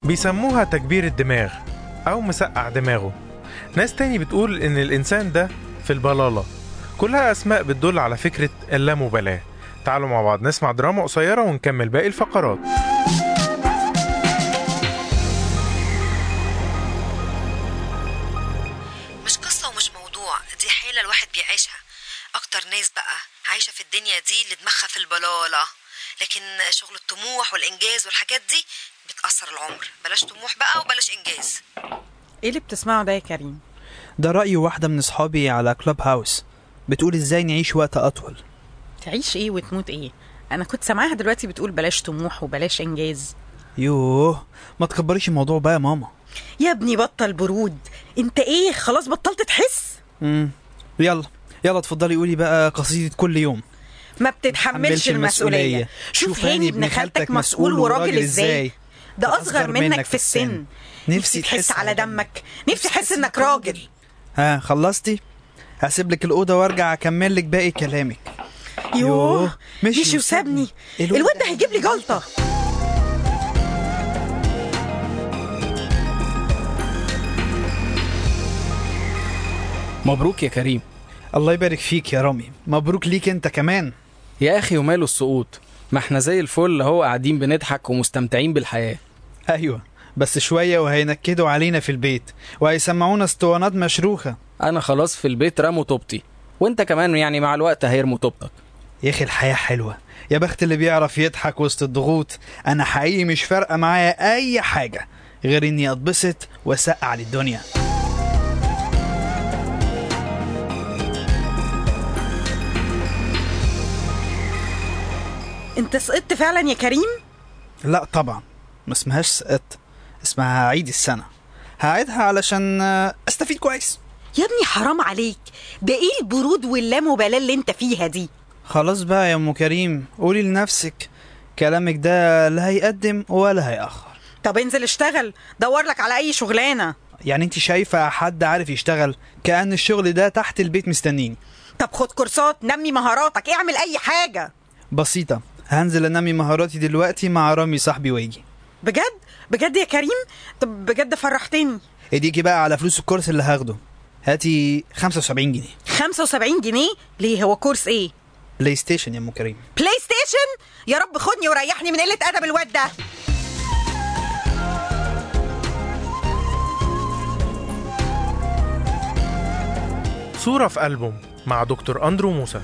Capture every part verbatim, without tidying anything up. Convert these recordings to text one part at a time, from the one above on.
بيسموها تكبير الدماغ أو مسقع دماغه. ناس تاني بتقول إن الإنسان ده في البلالة. كلها أسماء بتدل على فكرة اللامبالاة. تعالوا مع بعض نسمع دراما قصيرة ونكمل باقي الفقرات. مش قصة ومش موضوع، دي حالة الواحد بيعيشها. أكتر ناس بقى عايشة في الدنيا دي اللي دماغها في البلالة، لكن شغل الطموح والإنجاز والحاجات دي بتأثر العمر. بلاش طموح بقى وبلاش إنجاز. ايه اللي بتسمعه ده يا كريم؟ ده رأي واحدة من اصحابي على كلوب هاوس، بتقول ازاي نعيش وقت أطول. تعيش ايه وتموت ايه؟ انا كنت سامعاها دلوقتي بتقول بلاش طموح وبلاش انجاز. يوه ما تكبريش الموضوع بقى يا ماما. يا ابني بطل برود، انت ايه خلاص بطلت تحس؟ امم يلا يلا اتفضلي قولي بقى قصيدة كل يوم. ما بتتحملش المسؤولية. شوف هاني ابن خالتك مسؤول وراجل ازاي، ده اصغر منك في السن. نفسي تحس على دمك، نفسي تحس انك راجل. ها خلصتي؟ هسيب لك الأوضة وارجع اكمل لك باقي كلامك. يوه مشي وسابني، الواد ده هيجيب لي جلطة. مبروك يا كريم. الله يبارك فيك يا رامي، مبروك ليك انت كمان. يا اخي وماله السقوط، ما احنا زي الفل اهو قاعدين بنضحك ومستمتعين بالحياة. ايوه بس شوية وهينكدوا علينا في البيت وهيسمعونا اسطوانات مشروخة. انا خلاص في البيت رموا طوبتي، وانت كمان يعني مع الوقت هيرموا طوبتك. يا اخي الحياة حلوة، يا بخت اللي بيعرف يضحك وسط الضغوط. انا حقيقي مش فارقة معايا اي حاجة غير اني اتبسط واسقع للدنيا. انت سقطت فعلا يا كريم؟ لا طبعا، ما اسمهاش سقط، اسمها عيد السنة. هعيدها علشان استفيد كويس. يا ابني حرام عليك، ده ايه البرود واللامبالاة اللي انت فيها دي؟ خلاص بقى يا ام كريم، قولي لنفسك كلامك ده لا هيقدم ولا هيأخر. طب انزل اشتغل، دور لك على اي شغلانة. يعني انت شايفة حد عارف يشتغل؟ كأن الشغل ده تحت البيت مستنيني. طب خد كورسات، نمي مهاراتك، اعمل اي حاجة بسيطة. هنزل انمي مهاراتي دلوقتي مع رامي صاحبي ويجي. بجد بجد يا كريم؟ طب بجد فرحتني. اديكي بقى على فلوس الكورس اللي هاخده، هاتي خمسة وسبعين جنيه. خمسة وسبعين جنيه؟ ليه هو كورس ايه؟ بلاي ستيشن يا ام كريم. بلاي ستيشن؟ يا رب خدني وريحني من قلة ادب الواد ده. صورة في ألبوم مع دكتور أندرو موسى.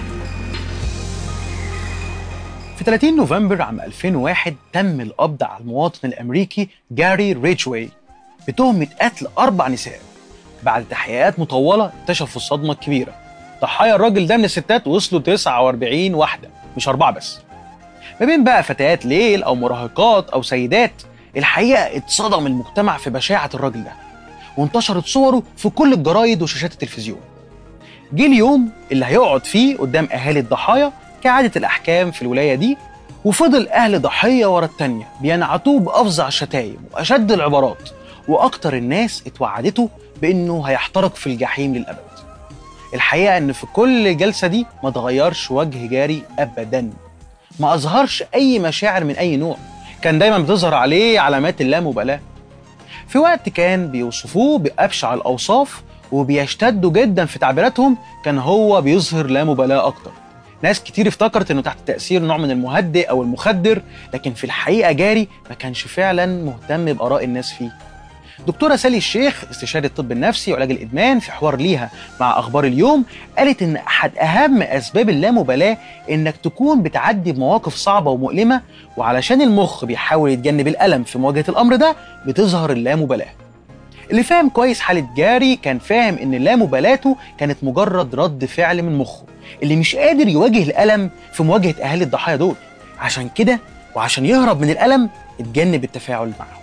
في ثلاثين نوفمبر عام ألفين وواحد تم القبض على المواطن الأمريكي جاري ريتشواي بتهمة قتل أربع نساء. بعد تحقيقات مطولة اكتشفوا الصدمة الكبيرة، ضحايا الراجل ده من الستات وصلوا تسعة وأربعين واحدة، مش أربعة بس. ما بين بقى فتيات ليل أو مراهقات أو سيدات. الحقيقة اتصدم المجتمع في بشاعة الراجل ده، وانتشرت صوره في كل الجرايد وشاشات التلفزيون. جه اليوم اللي هيقعد فيه قدام أهالي الضحايا كعادة الأحكام في الولاية دي، وفضل أهل ضحية ورا التانية بينعتوه بأفظع الشتايم وأشد العبارات، وأكتر الناس اتوعدته بأنه هيحترق في الجحيم للأبد. الحقيقة أن في كل جلسة دي ما تغيرش وجه جاري أبدا، ما أظهرش أي مشاعر من أي نوع، كان دايما بتظهر عليه علامات اللامبالاة. في وقت كان بيوصفوه بأبشع الأوصاف وبيشتدوا جدا في تعبيراتهم، كان هو بيظهر لامبالاة أكتر. ناس كتير افتكرت انه تحت تأثير نوع من المهدئ او المخدر، لكن في الحقيقة جاري ما كانش فعلا مهتم بآراء الناس فيه. دكتورة سالي الشيخ استشاري الطب النفسي وعلاج الإدمان في حوار ليها مع أخبار اليوم قالت ان احد اهم اسباب اللامبالاة انك تكون بتعدي بمواقف صعبة ومؤلمة، وعلشان المخ بيحاول يتجنب الألم في مواجهة الأمر ده بتظهر اللامبالاة. اللي فاهم كويس حالة جاري كان فاهم ان اللامبالاته كانت مجرد رد فعل من مخه اللي مش قادر يواجه الألم في مواجهة أهالي الضحايا دول. عشان كده وعشان يهرب من الألم اتجنب التفاعل معهم.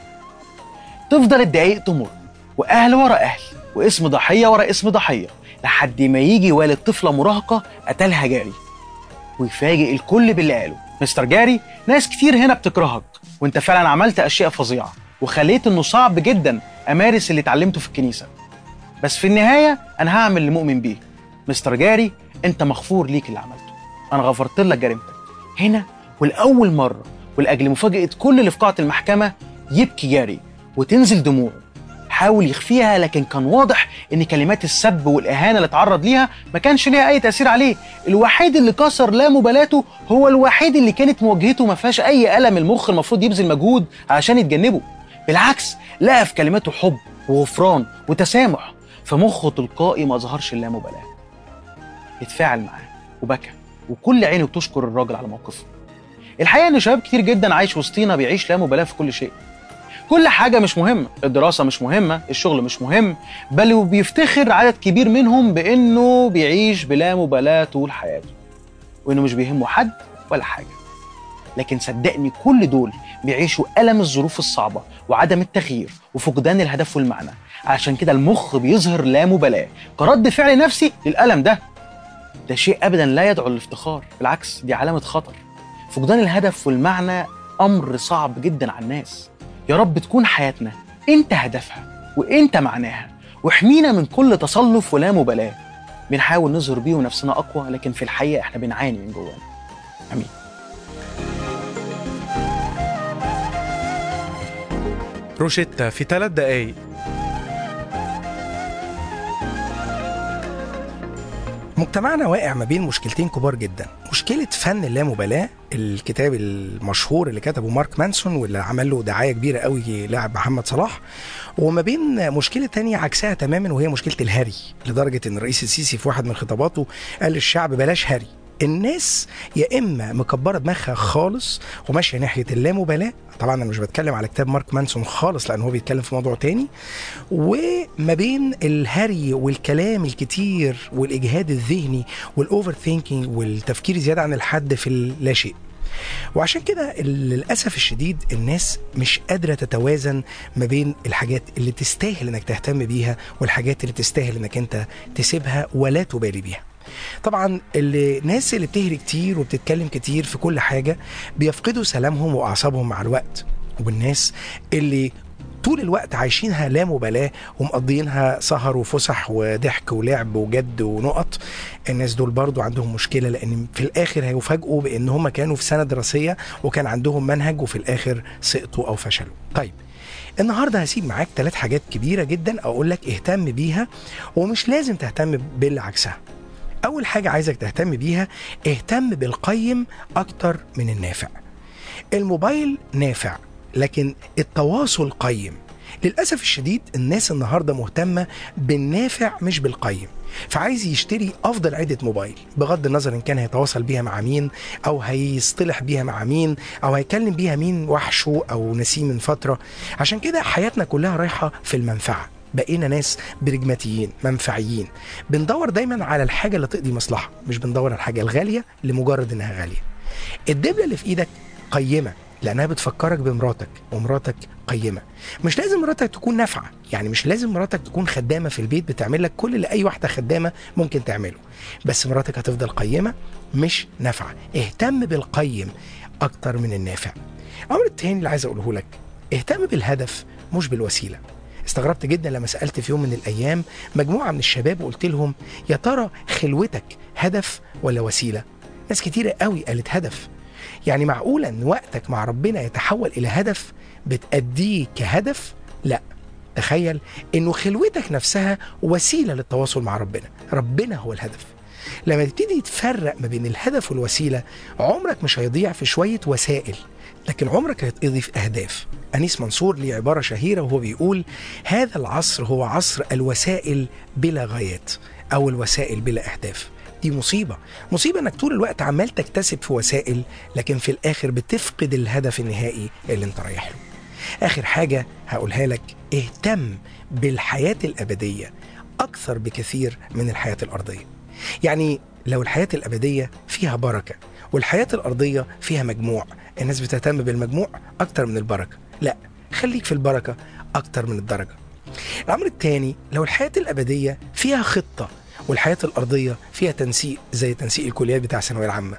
تفضل الدقايق تمر وأهل ورا أهل واسم ضحية ورا اسم ضحية لحد ما يجي والد طفلة مراهقة قتلها جاري، ويفاجئ الكل باللي قاله: مستر جاري، ناس كتير هنا بتكرهك، وانت فعلا عملت أشياء فظيعة وخليت انه صعب جدا أمارس اللي اتعلمته في الكنيسة، بس في النهاية أنا هعمل اللي مؤمن بيه. مستر جاري، انت مغفور ليك اللي عملته، انا غفرت لك جريمتك. هنا والأول مرة ولأجل مفاجأة كل اللي في قاعة المحكمة يبكي جاري وتنزل دموعه. حاول يخفيها لكن كان واضح ان كلمات السب والاهانه اللي اتعرض ليها ما كانش ليها اي تاثير عليه. الوحيد اللي كسر لا مبالاته هو الوحيد اللي كانت مواجهته ما فيهاش اي الم المخ المفروض يبذل مجهود عشان يتجنبه. بالعكس لقى في كلماته حب وغفران وتسامح، فمخه تلقائي ما ظهرش اللامبالاه. اتفاعل معاه وبكى وكل عينه بتشكر الراجل على موقفه. الحقيقه ان شباب كتير جدا عايش وسطينا بيعيش لا مبالاه في كل شيء. كل حاجه مش مهمه، الدراسه مش مهمه، الشغل مش مهم، بل وبيفتخر عدد كبير منهم بانه بيعيش بلا مبالاه طول حياته وانه مش بيهمه حد ولا حاجه. لكن صدقني كل دول بيعيشوا ألم الظروف الصعبة وعدم التغيير وفقدان الهدف والمعنى. عشان كده المخ بيظهر لا مبالاة كرد فعل نفسي للألم ده. ده شيء أبدا لا يدعو للافتخار، بالعكس دي علامة خطر. فقدان الهدف والمعنى أمر صعب جدا على الناس. يا رب تكون حياتنا انت هدفها وانت معناها، واحمينا من كل تصلف ولا مبالاة بنحاول نظهر بيه نفسنا أقوى، لكن في الحقيقة احنا بنعاني من جوانا. آمين. روشيتا في ثلاث دقايق. مجتمعنا واقع ما بين مشكلتين كبار جدا. مشكلة فن اللامبالاة، الكتاب المشهور اللي كتبه مارك مانسون واللي عمل له دعاية كبيرة قوي لاعب محمد صلاح، وما بين مشكلة تانية عكسها تماما وهي مشكلة الهري، لدرجة ان الرئيس السيسي في واحد من خطاباته قال للشعب بلاش هري. الناس يا اما مكبره دماغها خالص وماشيه ناحيه اللامبالاه، طبعا انا مش بتكلم على كتاب مارك مانسون خالص لان هو بيتكلم في موضوع تاني، وما بين الهري والكلام الكتير والاجهاد الذهني والاوفر ثينكينج والتفكير زياده عن الحد في اللا شيء. وعشان كده للأسف الشديد الناس مش قادرة تتوازن ما بين الحاجات اللي تستاهل انك تهتم بيها والحاجات اللي تستاهل انك انت تسيبها ولا تبالي بيها. طبعا الناس اللي بتهري كتير وبتتكلم كتير في كل حاجة بيفقدوا سلامهم وأعصابهم مع الوقت، والناس اللي طول الوقت عايشينها لا مبالاة ومقضيينها سهر وفسح وضحك ولعب وجد ونقط، الناس دول برضو عندهم مشكلة، لأن في الآخر هيفاجئوا بأن هم كانوا في سنة دراسية وكان عندهم منهج وفي الآخر سقطوا أو فشلوا. طيب النهاردة هسيب معاك ثلاث حاجات كبيرة جدا أقول لك اهتم بيها ومش لازم تهتم بالعكسها. أول حاجة عايزك تهتم بيها، اهتم بالقيم أكتر من النافع. الموبايل نافع لكن التواصل قيم. للأسف الشديد الناس النهاردة مهتمة بالنافع مش بالقيم، فعايز يشتري أفضل عدة موبايل بغض النظر إن كان هيتواصل بيها مع مين أو هيصطلح بيها مع مين أو هيكلم بيها مين وحشه أو نسيه من فترة. عشان كده حياتنا كلها رايحة في المنفعة، بقينا ناس برجماتيين منفعيين، بندور دايما على الحاجة اللي تقضي مصلحة، مش بندور على الحاجة الغالية لمجرد إنها غالية. الدبلة اللي في إيدك قيمة لأنها بتفكرك بمراتك، ومراتك قيمة. مش لازم مراتك تكون نافعة، يعني مش لازم مراتك تكون خدامة في البيت بتعمل لك كل اللي أي واحدة خدامة ممكن تعمله، بس مراتك هتفضل قيمة مش نافعة. اهتم بالقيم أكتر من النافع. الأمر التاني اللي عايز أقوله لك، اهتم بالهدف مش بالوسيلة. استغربت جدا لما سألت في يوم من الأيام مجموعة من الشباب وقلت لهم يا ترى خلوتك هدف ولا وسيلة؟ ناس كتيرة قوي قالت هدف. يعني معقولة ان وقتك مع ربنا يتحول الى هدف بتأديه كهدف؟ لا، تخيل انه خلوتك نفسها وسيلة للتواصل مع ربنا، ربنا هو الهدف. لما تبتدي تفرق ما بين الهدف والوسيلة عمرك مش هيضيع في شوية وسائل، لكن عمرك هيتقضي في أهداف. أنيس منصور ليه عبارة شهيرة وهو بيقول هذا العصر هو عصر الوسائل بلا غايات أو الوسائل بلا أهداف. دي مصيبة، مصيبة انك طول الوقت عمال تكتسب في وسائل لكن في الاخر بتفقد الهدف النهائي اللي انت رايح له. اخر حاجة هقولها لك، اهتم بالحياة الابدية اكثر بكثير من الحياة الارضية. يعني لو الحياة الابدية فيها بركة والحياة الارضية فيها مجموع، الناس بتهتم بالمجموع اكتر من البركة. لا، خليك في البركة اكتر من الدرجة. الامر الثاني، لو الحياة الابدية فيها خطة والحياة الأرضية فيها تنسيق زي تنسيق الكليات بتاع الثانوية العامة،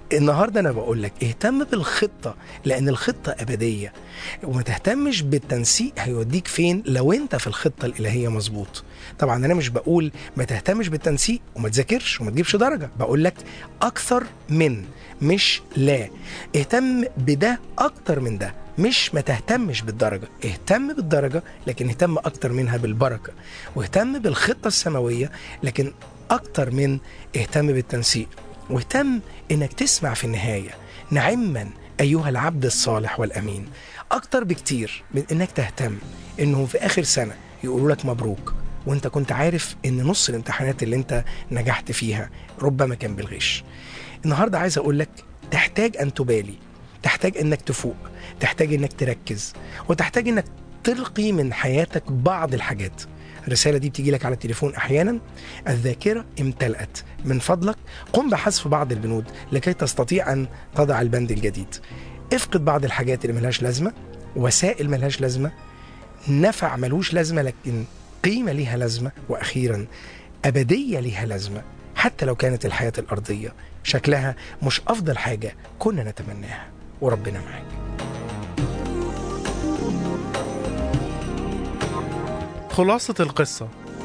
النهاردة أنا بقول لك اهتم بالخطة، لأن الخطة أبدية، وما تهتمش بالتنسيق هيوديك فين لو أنت في الخطة الإلهية مظبوط. طبعا أنا مش بقول ما تهتمش بالتنسيق وما تذاكرش وما تجيبش درجة، بقول لك أكثر من، مش لا. اهتم بده أكتر من ده، مش ما تهتمش بالدرجة. اهتم بالدرجة لكن اهتم أكتر منها بالبركة، واهتم بالخطة السماوية لكن أكتر من اهتم بالتنسيق. واهتم انك تسمع في النهاية نعما ايها العبد الصالح والامين، اكتر بكتير من انك تهتم انهم في اخر سنة يقولوا لك مبروك وانت كنت عارف ان نص الامتحانات اللي انت نجحت فيها ربما كان بالغش. النهاردة عايز اقول لك تحتاج ان تبالي، تحتاج انك تفوق، تحتاج انك تركز، وتحتاج انك تلقي من حياتك بعض الحاجات. الرسالة دي بتيجي لك على التليفون أحيانا: الذاكرة امتلأت، من فضلك قم بحذف بعض البنود لكي تستطيع أن تضع البند الجديد. افقد بعض الحاجات اللي ملهاش لازمة، وسائل ملهاش لازمة، نفع ملوش لازمة لكن قيمة ليها لازمة، وأخيرا أبدية ليها لازمة. حتى لو كانت الحياة الأرضية شكلها مش أفضل حاجة كنا نتمناها، وربنا معاك. خلاصة القصة: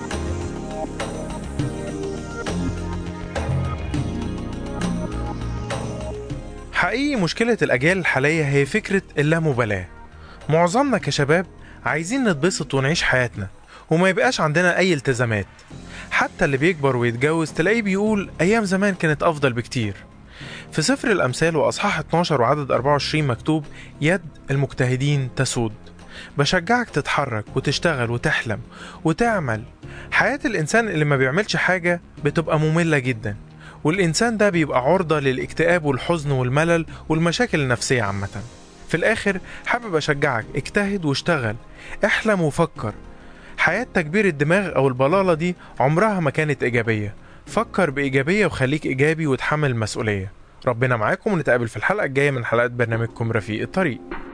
حقيقي مشكلة الأجيال الحالية هي فكرة اللامبالاة. معظمنا كشباب عايزين نتبسط ونعيش حياتنا وما يبقاش عندنا أي التزامات. حتى اللي بيكبر ويتجوز تلاقيه بيقول أيام زمان كانت أفضل بكتير. في سفر الأمثال وأصحاح اتناشر وعدد أربعة وعشرين مكتوب: يد المجتهدين تسود. بشجعك تتحرك وتشتغل وتحلم وتعمل. حياة الإنسان اللي ما بيعملش حاجة بتبقى مملة جدا، والإنسان ده بيبقى عرضة للاكتئاب والحزن والملل والمشاكل النفسية عامة. في الآخر حابب أشجعك: اجتهد واشتغل، احلم وفكر. حياة تكبير الدماغ أو البلالة دي عمرها ما كانت إيجابية. فكر بإيجابية وخليك إيجابي وتحمل المسؤولية. ربنا معاكم، ونتقابل في الحلقة الجاية من حلقات برنامجكم رفيق الطريق.